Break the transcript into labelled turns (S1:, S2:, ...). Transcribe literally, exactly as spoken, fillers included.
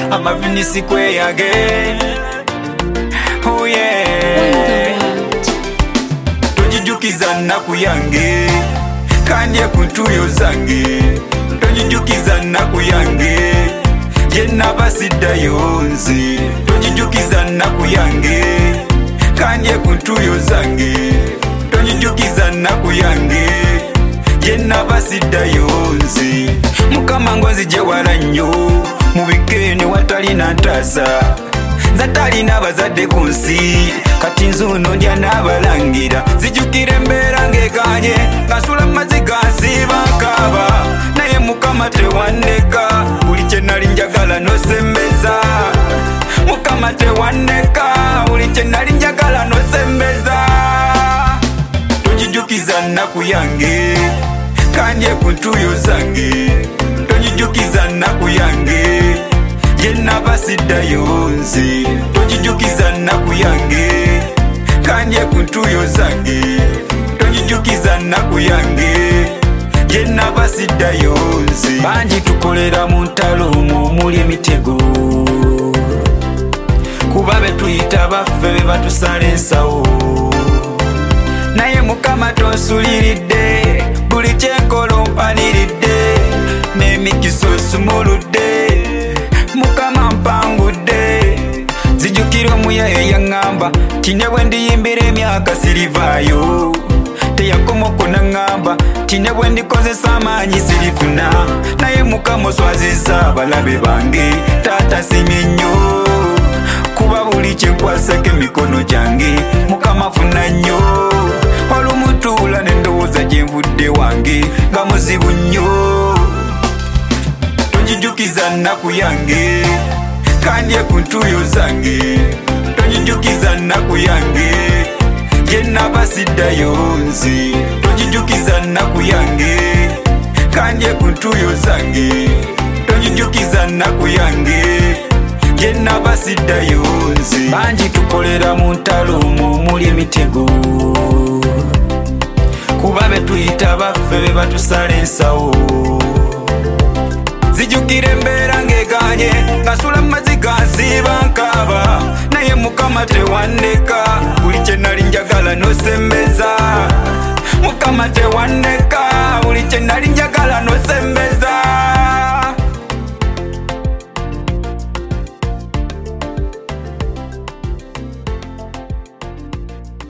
S1: amavinisi kweyage. Oh yeah, tojijukiza naku yange kandi ekuntuyo zange, tojijukiza naku yange yena basiddayo nze, tojijukiza naku yange kandi ekuntuyo zange, tojijukiza naku yange yena basiddayo nze. Mukama ngonzije wala nnyo mu bikene watalina ntaasa, nze talina bazadde ku nsi kati nzuno ndya n'abalangira. Zijjukira embeera ng'ekanye nga nsula mazzi gansiba nkaaba, naye Mukama tewanneka, buli kye nali njagala n'osembeza. Mukama tewanneka, buli kye nali njagala n'osembeza. Tojijukiza nnaku yange kandi ekuntuyo zange, tojijukiza nnaku yange yena basiddayo nze, tojijukiza nnaku yange kandi ekuntuyo zange, tojijukiza nnaku yange yena basiddayo nze. Bangi tukolera mu ntalo omwo omuli emitego, kuba betuyita baffe be batusala ensawo, naye Mukama tonsuliridde, buli kyenkola ompaniridde, n'emikisa osumuludde, Mukama mpangudde. Zijjukira omuyayo yaŋŋamba ti ne bwe ndiyimbira emyaka sirivaayo, teyakoma okunaŋŋamba ti ne bwe ndikozesa amaanyi sirifuna, naye Mukama oswazizza abalabe bange. Taata simye nnyo kuba buli kyenkwasako emikono gyange, Mukama funa nnyo, olumutuula n'endowooza gye nvudde wange nga muzibu nnyo. Tojijukiza nnaku yange kandi ekuntuyo zange, tojijukiza nnaku yange yena basiddayo nze, tojijukiza nnaku yange kandi ekuntuyo zange, tojijukiza nnaku yange yena basiddayo nze. Bangi tukolera mu ntalo omwo omuli emitego, kuba betuyita baffe be batusala ensawo. Zijjukira embeera ng'ekanye nga nsula mazzi gansiba nkaaba, naye Mukama tewanneka, buli kye nali njagala n'osembeza. Mukama tewanneka, buli kye nali njagala n'osembeza.